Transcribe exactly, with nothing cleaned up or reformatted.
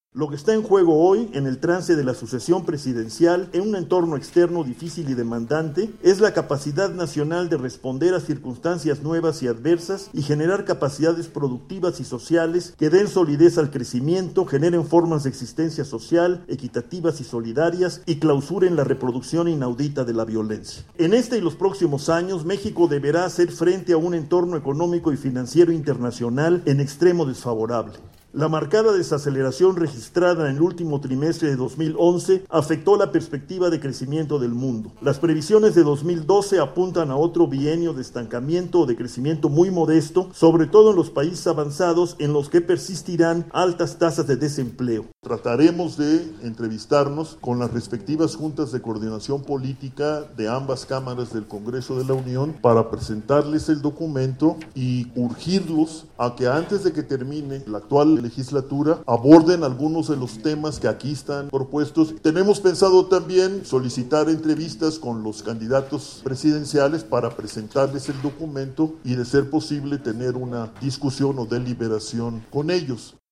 Lo que está en juego hoy, en el trance de la sucesión presidencial, en un entorno externo difícil y demandante, es la capacidad nacional de responder a circunstancias nuevas y adversas y generar capacidades productivas y sociales que den solidez al crecimiento, generen formas de existencia social, equitativas y solidarias y clausuren la reproducción inaudita de la violencia. En este y los próximos años, México deberá hacer frente a un entorno económico y financiero internacional en extremo desfavorable. La marcada desaceleración registrada en el último trimestre de dos mil once afectó la perspectiva de crecimiento del mundo. Las previsiones de dos mil doce apuntan a otro bienio de estancamiento o de crecimiento muy modesto, sobre todo en los países avanzados en los que persistirán altas tasas de desempleo. Trataremos de entrevistarnos con las respectivas juntas de coordinación política de ambas cámaras del Congreso de la Unión para presentarles el documento y urgirlos a que antes de que termine la actual legislatura aborden algunos de los temas que aquí están propuestos. Tenemos pensado también solicitar entrevistas con los candidatos presidenciales para presentarles el documento y, de ser posible, tener una discusión o deliberación con ellos.